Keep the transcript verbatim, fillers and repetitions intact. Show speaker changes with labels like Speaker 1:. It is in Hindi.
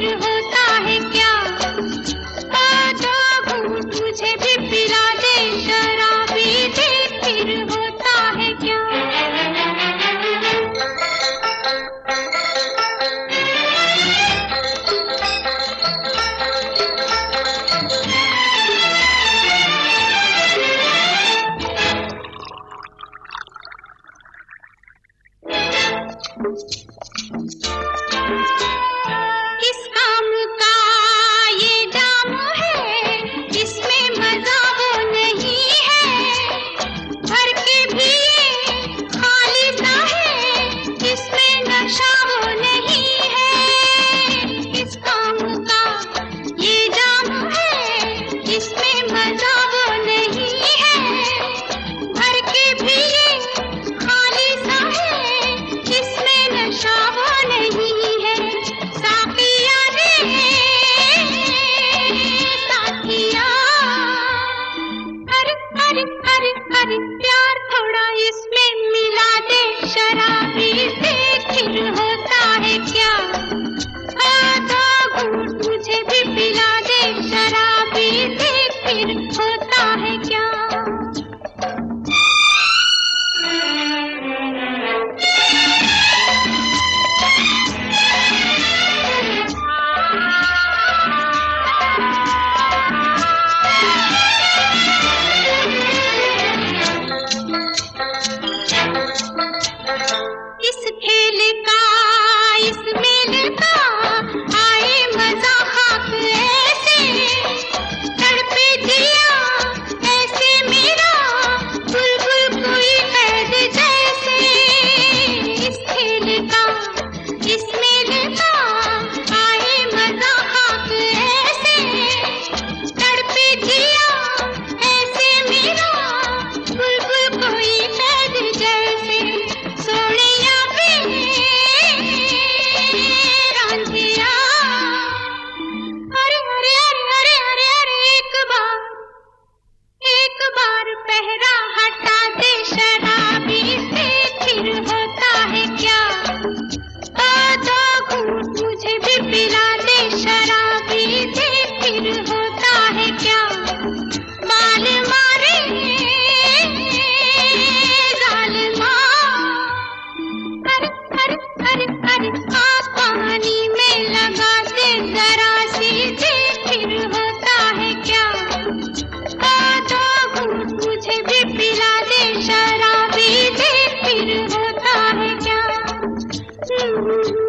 Speaker 1: फिर होता है क्या? आजा घूंट मुझे भी पिला दे, शराबी दे फिर होता है क्या? किस काम का ये जाम है, इसमें मजा वो नहीं है। भर के भी ये खाली सा है, इसमें नशा वो नहीं है। किस काम का ये जाम है, इसमें मजा वो नहीं है। भर के भी ये खाली सा है, इसमें नशा वो नहीं है। साकिया रे साथिया, अरे अरे अरे अरे प्यार थोड़ा इसमें मिला दे, शराबी से फिर होता है क्या? आधा घूंट मुझे भी पिला दे, शराबी से फिर होता है क्या? इस खेल का, इस मेल का आए मजा खाक ऐसे। तड़पे जिया ऐसे मेरा, बुलबुल कोई कैद जैसे। इस खेल का, इस मेल का आए मजा खाक ऐसे। तड़पे जिया ऐसे मेरा, बुलबुल कोई कैद जैसे। सोनिया वे रांझिया, अरे अरे अरे अरे अरे अरे एक बार, एक बार पहरा हटा दे, शराबी से फिर होता है क्या? आधा घूंट मुझे भी पिला दे, शराबी से फिर होता है क्या? बाल मारे जालिमा, अरे अरे अरे अरे आग पानी में लगा दे, जरा सीधे फिर होता है क्या? आधा घूंट मुझे भी पिला दे, शराबी दे फिर होता है क्या?